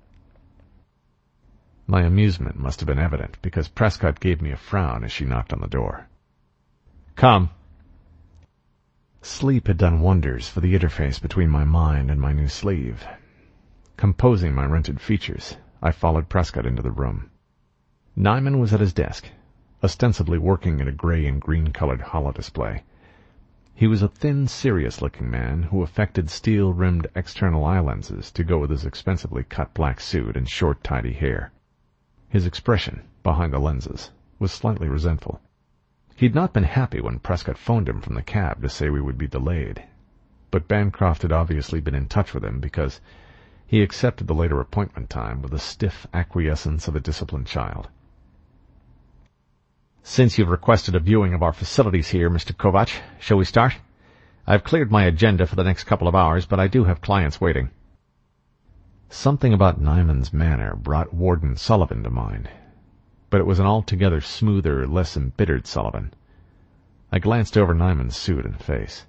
My amusement must have been evident, because Prescott gave me a frown as she knocked on the door. "Come." Sleep had done wonders for the interface between my mind and my new sleeve. Composing my rented features, I followed Prescott into the room. Nyman was at his desk, ostensibly working at a gray and green-colored holodisplay. He was a thin, serious-looking man who affected steel-rimmed external eye lenses to go with his expensively cut black suit and short, tidy hair. His expression, behind the lenses, was slightly resentful. He'd not been happy when Prescott phoned him from the cab to say we would be delayed, but Bancroft had obviously been in touch with him because he accepted the later appointment time with the stiff acquiescence of a disciplined child. "Since you've requested a viewing of our facilities here, Mister Kovac, shall we start? I've cleared my agenda for the next couple of hours, but I do have clients waiting." Something about Nyman's manner brought Warden Sullivan to mind, but it was an altogether smoother, less embittered Sullivan. I glanced over Nyman's suit and face.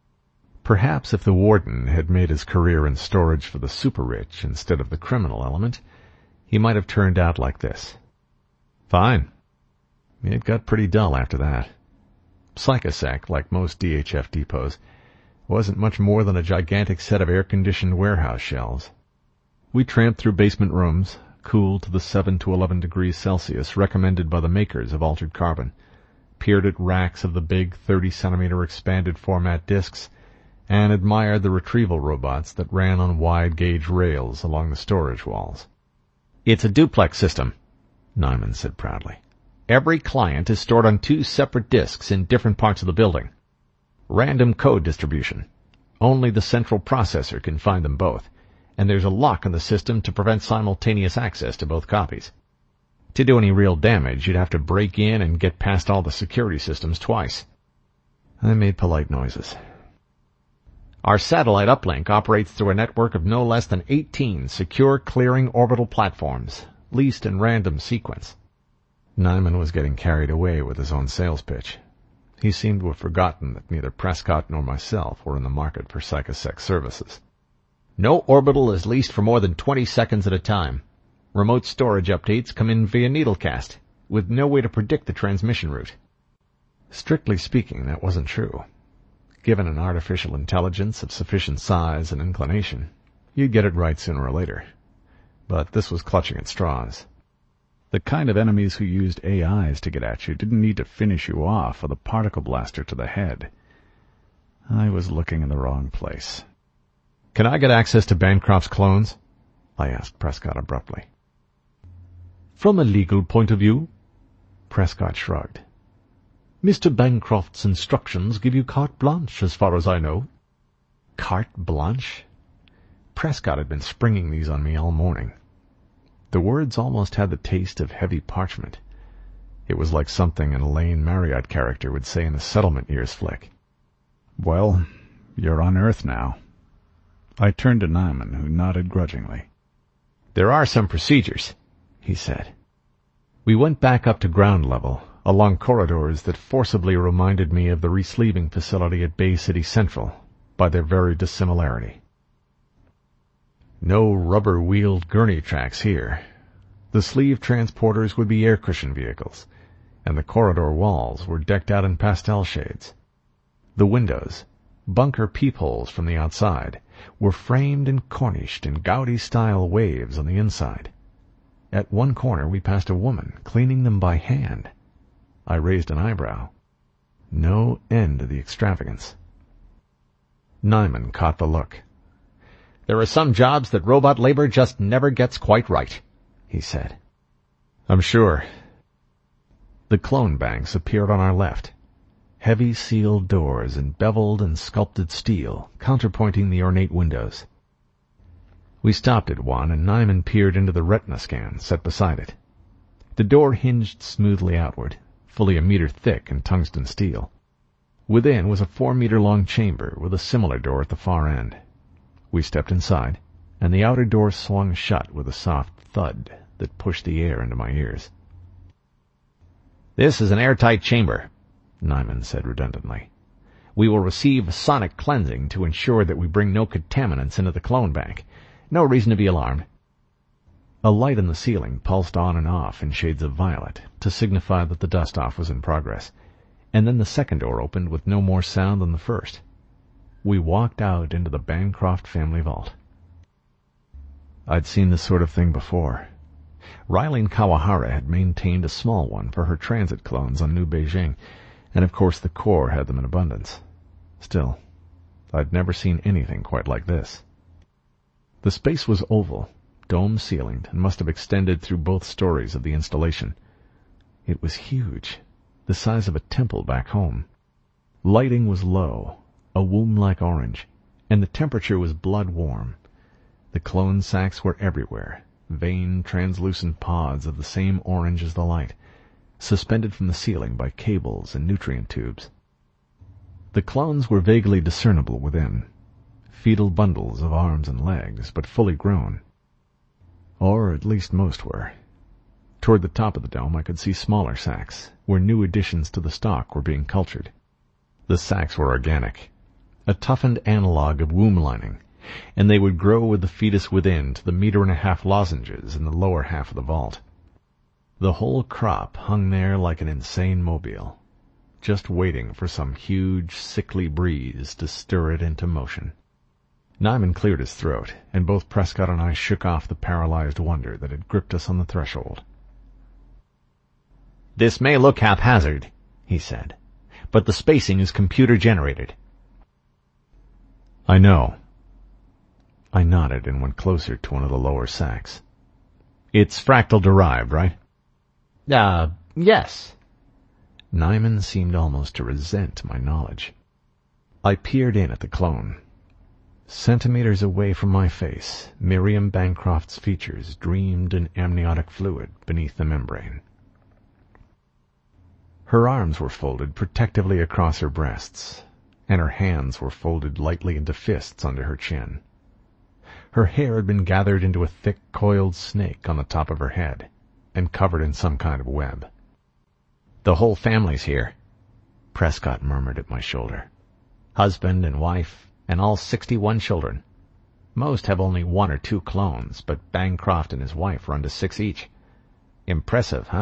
Perhaps if the warden had made his career in storage for the super-rich instead of the criminal element, he might have turned out like this. Fine. It got pretty dull after that. Psychosec, like most D H F depots, wasn't much more than a gigantic set of air-conditioned warehouse shelves. We tramped through basement rooms, cooled to the seven to eleven degrees Celsius recommended by the makers of altered carbon, peered at racks of the big thirty-centimeter expanded format discs, and admired the retrieval robots that ran on wide-gauge rails along the storage walls. "It's a duplex system," Nyman said proudly. "Every client is stored on two separate disks in different parts of the building. Random code distribution. Only the central processor can find them both, and there's a lock on the system to prevent simultaneous access to both copies. To do any real damage, you'd have to break in and get past all the security systems twice." I made polite noises. "Our satellite uplink operates through a network of no less than eighteen secure clearing orbital platforms, leased in random sequence." Nyman was getting carried away with his own sales pitch. He seemed to have forgotten that neither Prescott nor myself were in the market for Psychosec services. "No orbital is leased for more than twenty seconds at a time. Remote storage updates come in via needlecast, with no way to predict the transmission route." Strictly speaking, that wasn't true. Given an artificial intelligence of sufficient size and inclination, you'd get it right sooner or later. But this was clutching at straws. The kind of enemies who used A Is to get at you didn't need to finish you off with a particle blaster to the head. I was looking in the wrong place. "Can I get access to Bancroft's clones?" I asked Prescott abruptly. "From a legal point of view?" Prescott shrugged. "Mister Bancroft's instructions give you carte blanche, as far as I know." Carte blanche? Prescott had been springing these on me all morning. The words almost had the taste of heavy parchment. It was like something an Elaine Marriott character would say in a Settlement Years flick. "Well, you're on Earth now." I turned to Nyman, who nodded grudgingly. "There are some procedures," he said. We went back up to ground level, along corridors that forcibly reminded me of the resleeving facility at Bay City Central, by their very dissimilarity. No rubber-wheeled gurney tracks here. The sleeve transporters would be air cushion vehicles, and the corridor walls were decked out in pastel shades. The windows, bunker peepholes from the outside, were framed and corniced in Gaudi-style waves on the inside. At one corner we passed a woman cleaning them by hand. I raised an eyebrow. No end to the extravagance. Nyman caught the look. "There are some jobs that robot labor just never gets quite right," he said. "I'm sure." The clone banks appeared on our left, Heavy sealed doors in beveled and sculpted steel, counterpointing the ornate windows. We stopped at one, and Nyman peered into the retina scan set beside it. The door hinged smoothly outward, fully a meter thick in tungsten steel. Within was a four-meter-long chamber with a similar door at the far end. We stepped inside, and the outer door swung shut with a soft thud that pushed the air into my ears. "This is an airtight chamber," Nyman said redundantly. "We will receive sonic cleansing to ensure that we bring no contaminants into the clone bank. No reason to be alarmed." A light in the ceiling pulsed on and off in shades of violet to signify that the dust-off was in progress, and then the second door opened with no more sound than the first. We walked out into the Bancroft family vault. I'd seen this sort of thing before. Rylene Kawahara had maintained a small one for her transit clones on New Beijing, and of course the Corps had them in abundance. Still, I'd never seen anything quite like this. The space was oval, dome-ceilinged, and must have extended through both stories of the installation. It was huge, the size of a temple back home. Lighting was low, a womb-like orange, and the temperature was blood-warm. The clone sacks were everywhere, veined, translucent pods of the same orange as the light, suspended from the ceiling by cables and nutrient tubes. The clones were vaguely discernible within, fetal bundles of arms and legs, but fully grown. Or at least most were. Toward the top of the dome I could see smaller sacks, where new additions to the stock were being cultured. The sacks were organic, a toughened analog of womb lining, and they would grow with the fetus within to the meter-and-a-half lozenges in the lower half of the vault. The whole crop hung there like an insane mobile, just waiting for some huge, sickly breeze to stir it into motion. Nyman cleared his throat, and both Prescott and I shook off the paralyzed wonder that had gripped us on the threshold. "This may look haphazard," he said, "but the spacing is computer-generated." "I know." I nodded and went closer to one of the lower sacks. "It's fractal-derived, right?" Uh, yes." Nyman seemed almost to resent my knowledge. I peered in at the clone. Centimeters away from my face, Miriam Bancroft's features dreamed in amniotic fluid beneath the membrane. Her arms were folded protectively across her breasts, and her hands were folded lightly into fists under her chin. Her hair had been gathered into a thick, coiled snake on the top of her head, and covered in some kind of web. "The whole family's here," Prescott murmured at my shoulder. "Husband and wife, and all sixty-one children. Most have only one or two clones, but Bancroft and his wife run to six each. Impressive, huh?"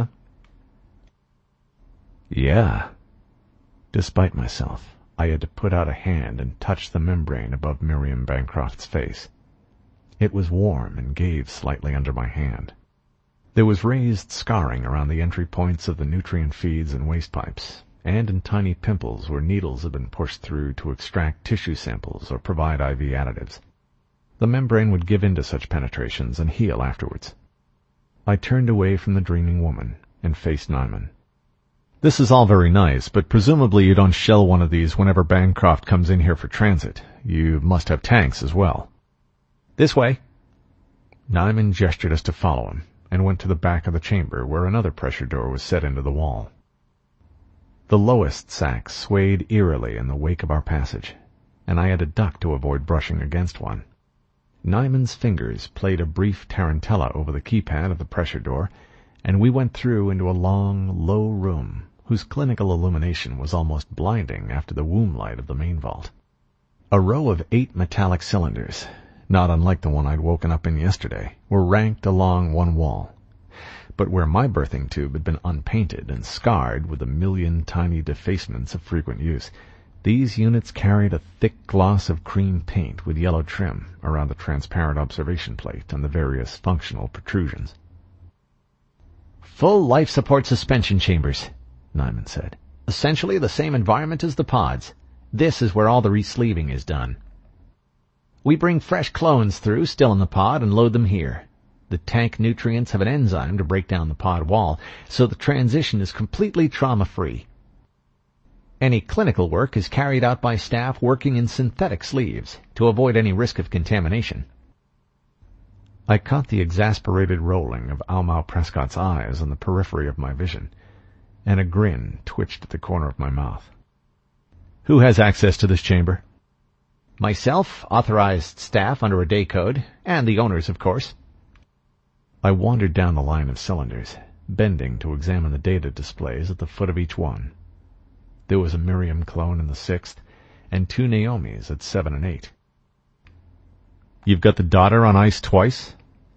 Yeah. Despite myself, I had to put out a hand and touch the membrane above Miriam Bancroft's face. It was warm and gave slightly under my hand. There was raised scarring around the entry points of the nutrient feeds and waste pipes, and in tiny pimples where needles had been pushed through to extract tissue samples or provide I V additives. The membrane would give in to such penetrations and heal afterwards. I turned away from the dreaming woman and faced Nyman. "This is all very nice, but presumably you don't shell one of these whenever Bancroft comes in here for transit. You must have tanks as well." "This way." Nyman gestured us to follow him, and went to the back of the chamber where another pressure door was set into the wall. The lowest sack swayed eerily in the wake of our passage, and I had to duck to avoid brushing against one. Nyman's fingers played a brief tarantella over the keypad of the pressure door, and we went through into a long, low room whose clinical illumination was almost blinding after the womb light of the main vault. A row of eight metallic cylinders, not unlike the one I'd woken up in yesterday, were ranked along one wall. But where my birthing tube had been unpainted and scarred with a million tiny defacements of frequent use, these units carried a thick gloss of cream paint with yellow trim around the transparent observation plate and the various functional protrusions. "Full life support suspension chambers," Nyman said. "Essentially the same environment as the pods. This is where all the resleeving is done. We bring fresh clones through, still in the pod, and load them here. The tank nutrients have an enzyme to break down the pod wall, so the transition is completely trauma-free." Any clinical work is carried out by staff working in synthetic sleeves to avoid any risk of contamination. I caught the exasperated rolling of Almau Prescott's eyes on the periphery of my vision, and a grin twitched at the corner of my mouth. Who has access to this chamber? Myself, authorized staff under a day code, and the owners, of course. I wandered down the line of cylinders, bending to examine the data displays at the foot of each one. There was a Miriam clone in the sixth, and two Naomis at seven and eight. You've got the daughter on ice twice?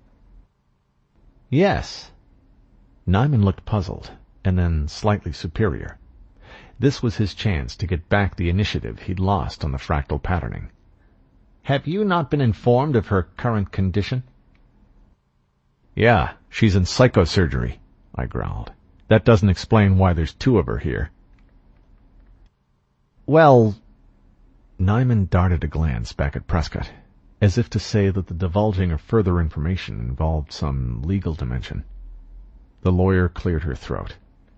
Yes. Nyman looked puzzled, and then slightly superior. This was his chance to get back the initiative he'd lost on the fractal patterning. Have you not been informed of her current condition? Yeah, she's in psychosurgery, I growled. That doesn't explain why there's two of her here. Well... Nyman darted a glance back at Prescott, as if to say that the divulging of further information involved some legal dimension. The lawyer cleared her throat.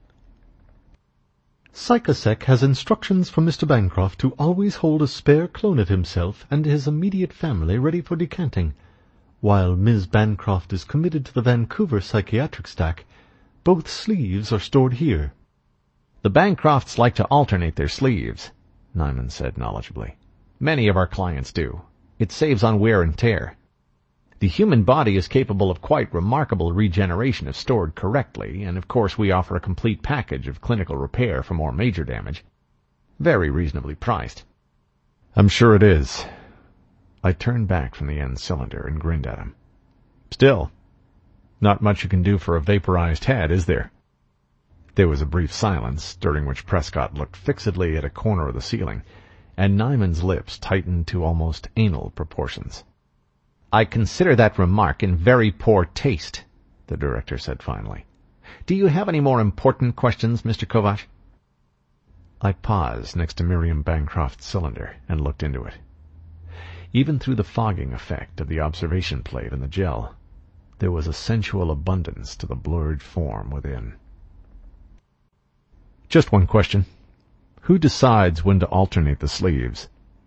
Psychosec has instructions from Mister Bancroft to always hold a spare clone of himself and his immediate family ready for decanting. While Miz Bancroft is committed to the Vancouver psychiatric stack, both sleeves are stored here. The Bancrofts like to alternate their sleeves, Nyman said knowledgeably. Many of our clients do. It saves on wear and tear. The human body is capable of quite remarkable regeneration if stored correctly, and of course we offer a complete package of clinical repair for more major damage. Very reasonably priced. I'm sure it is. I turned back from the end cylinder and grinned at him. Still, not much you can do for a vaporized head, is there? There was a brief silence, during which Prescott looked fixedly at a corner of the ceiling, and Nyman's lips tightened to almost anal proportions. I consider that remark in very poor taste, the director said finally. Do you have any more important questions, Mister Kovac? I paused next to Miriam Bancroft's cylinder and looked into it. Even through the fogging effect of the observation plate and the gel, there was a sensual abundance to the blurred form within. Just one question. Who decides when to alternate the sleeves?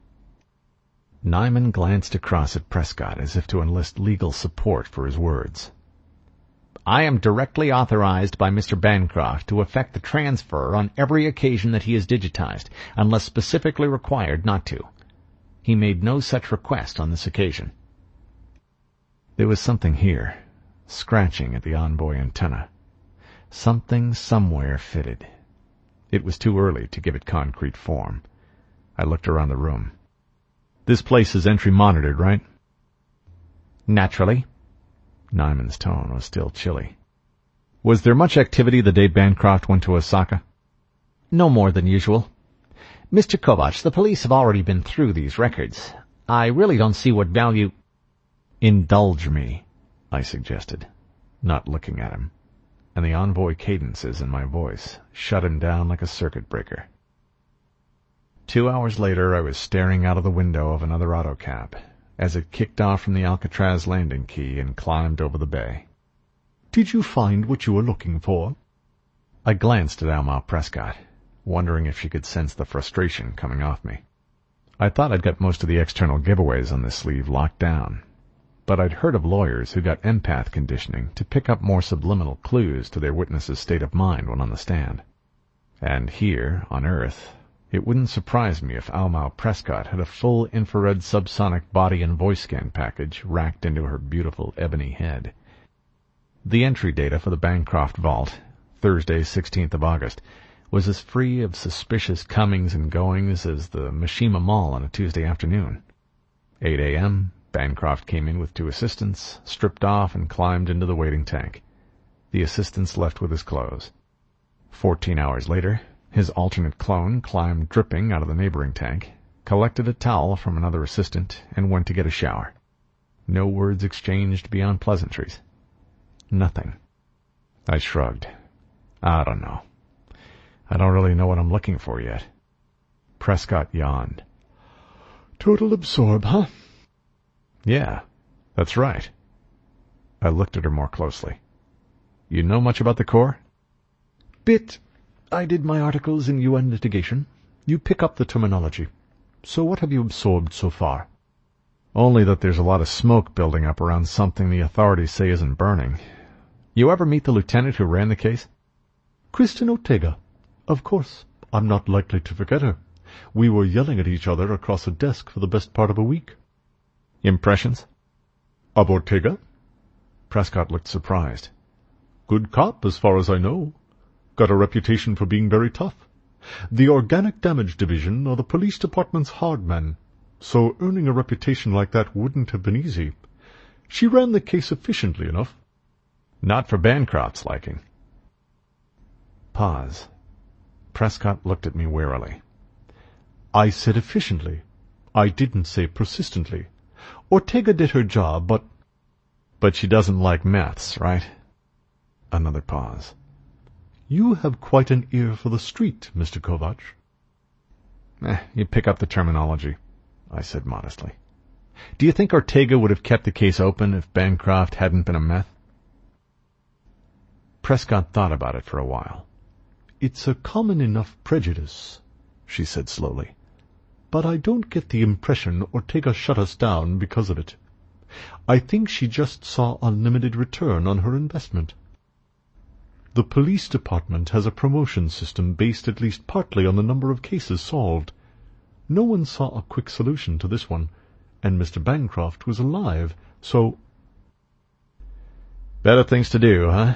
Nyman glanced across at Prescott as if to enlist legal support for his words. I am directly authorized by Mister Bancroft to effect the transfer on every occasion that he is digitized, unless specifically required not to. He made no such request on this occasion. There was something here, scratching at the envoy antenna. Something somewhere fitted. It was too early to give it concrete form. I looked around the room. This place is entry monitored, right? Naturally. Nyman's tone was still chilly. Was there much activity the day Bancroft went to Osaka? No more than usual. Mister Kovac, the police have already been through these records. I really don't see what value... Indulge me, I suggested, not looking at him, and the envoy cadences in my voice shut him down like a circuit breaker. Two hours later I was staring out of the window of another autocab as it kicked off from the Alcatraz landing key and climbed over the bay. Did you find what you were looking for? I glanced at Almau Prescott, wondering if she could sense the frustration coming off me. I thought I'd got most of the external giveaways on this sleeve locked down, but I'd heard of lawyers who got empath conditioning to pick up more subliminal clues to their witness's state of mind when on the stand. And here, on Earth, it wouldn't surprise me if Almau Prescott had a full infrared subsonic body and voice scan package racked into her beautiful ebony head. The entry data for the Bancroft Vault, Thursday, sixteenth of August, was as free of suspicious comings and goings as the Mishima Mall on a Tuesday afternoon. eight a.m., Bancroft came in with two assistants, stripped off and climbed into the waiting tank. The assistants left with his clothes. Fourteen hours later, his alternate clone climbed dripping out of the neighboring tank, collected a towel from another assistant, and went to get a shower. No words exchanged beyond pleasantries. Nothing. I shrugged. I don't know. I don't really know what I'm looking for yet. Prescott yawned. Total absorb, huh? Yeah, that's right. I looked at her more closely. You know much about the Corps? Bit. I did my articles in U N litigation. You pick up the terminology. So what have you absorbed so far? Only that there's a lot of smoke building up around something the authorities say isn't burning. You ever meet the lieutenant who ran the case? Kristen Ortega. Of course. I'm not likely to forget her. We were yelling at each other across a desk for the best part of a week. Impressions? Of Ortega? Prescott looked surprised. Good cop, as far as I know. Got a reputation for being very tough. The Organic Damage Division are the police department's hard men, so earning a reputation like that wouldn't have been easy. She ran the case efficiently enough. Not for Bancroft's liking. Pause. Prescott looked at me warily. I said efficiently. I didn't say persistently. Ortega did her job, but... But she doesn't like meths, right? Another pause. You have quite an ear for the street, Mister Kovach. Eh, you pick up the terminology, I said modestly. Do you think Ortega would have kept the case open if Bancroft hadn't been a meth? Prescott thought about it for a while. It's a common enough prejudice, she said slowly. But I don't get the impression Ortega shut us down because of it. I think she just saw unlimited return on her investment. The police department has a promotion system based at least partly on the number of cases solved. No one saw a quick solution to this one, and Mister Bancroft was alive, so... Better things to do, huh?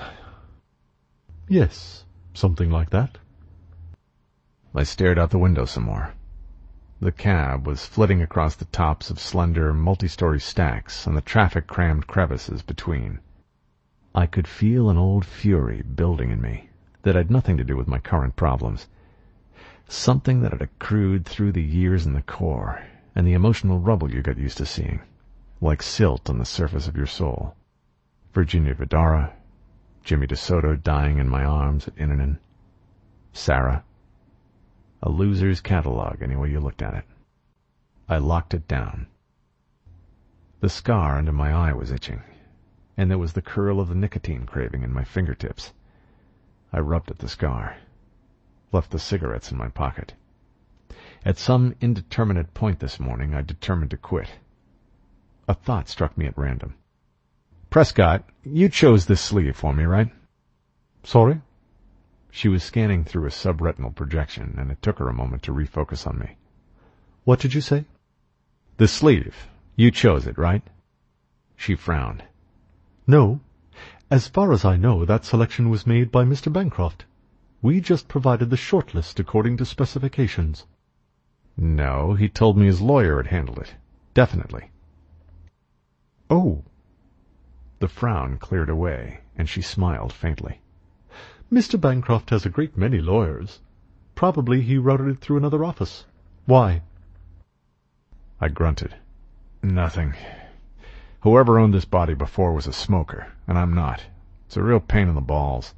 Yes, something like that. I stared out the window some more. The cab was flitting across the tops of slender, multi-story stacks and the traffic-crammed crevices between. I could feel an old fury building in me that had nothing to do with my current problems. Something that had accrued through the years in the Corps and the emotional rubble you got used to seeing, like silt on the surface of your soul. Virginia Vidara, Jimmy DeSoto dying in my arms at Innanen, Sarah. A loser's catalog any way you looked at it. I locked it down. The scar under my eye was itching, and there was the curl of the nicotine craving in my fingertips. I rubbed at the scar, left the cigarettes in my pocket. At some indeterminate point this morning, I determined to quit. A thought struck me at random. Prescott, you chose this sleeve for me, right? Sorry? She was scanning through a subretinal projection, and it took her a moment to refocus on me. What did you say? The sleeve. You chose it, right? She frowned. No. As far as I know, that selection was made by Mister Bancroft. We just provided the short list according to specifications. No, he told me his lawyer had handled it. Definitely. Oh. The frown cleared away, and she smiled faintly. Mister Bancroft has a great many lawyers. Probably he routed it through another office. Why? I grunted. Nothing. Whoever owned this body before was a smoker, and I'm not. It's a real pain in the balls.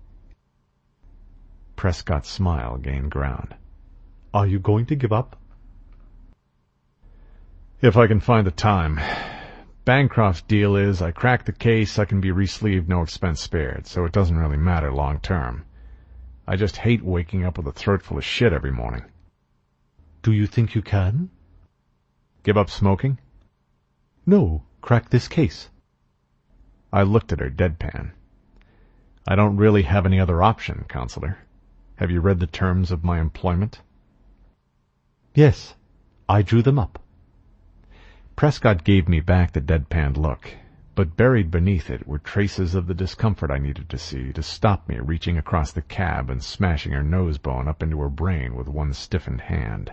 Prescott's smile gained ground. Are you going to give up? If I can find the time. Bancroft's deal is I crack the case, I can be re-sleeved, no expense spared, so it doesn't really matter long term. I just hate waking up with a throat full of shit every morning. Do you think you can? Give up smoking? No, crack this case. I looked at her deadpan. I don't really have any other option, Counselor. Have you read the terms of my employment? Yes, I drew them up. Prescott gave me back the deadpan look, but buried beneath it were traces of the discomfort I needed to see to stop me reaching across the cab and smashing her nose bone up into her brain with one stiffened hand.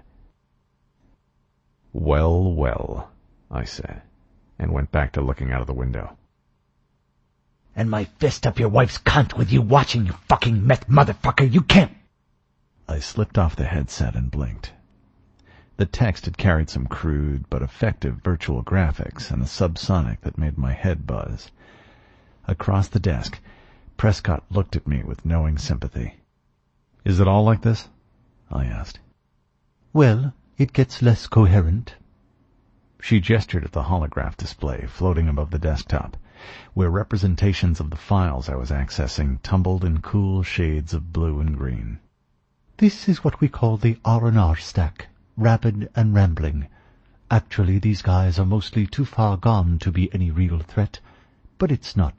Well, well, I said, and went back to looking out of the window. And my fist up your wife's cunt with you watching, you fucking meth motherfucker, you can't... I slipped off the headset and blinked. The text had carried some crude but effective virtual graphics and a subsonic that made my head buzz. Across the desk, Prescott looked at me with knowing sympathy. Is it all like this? I asked. Well, it gets less coherent. She gestured at the holograph display floating above the desktop, where representations of the files I was accessing tumbled in cool shades of blue and green. This is what we call the R and R stack, rapid and rambling. Actually, these guys are mostly too far gone to be any real threat, but it's not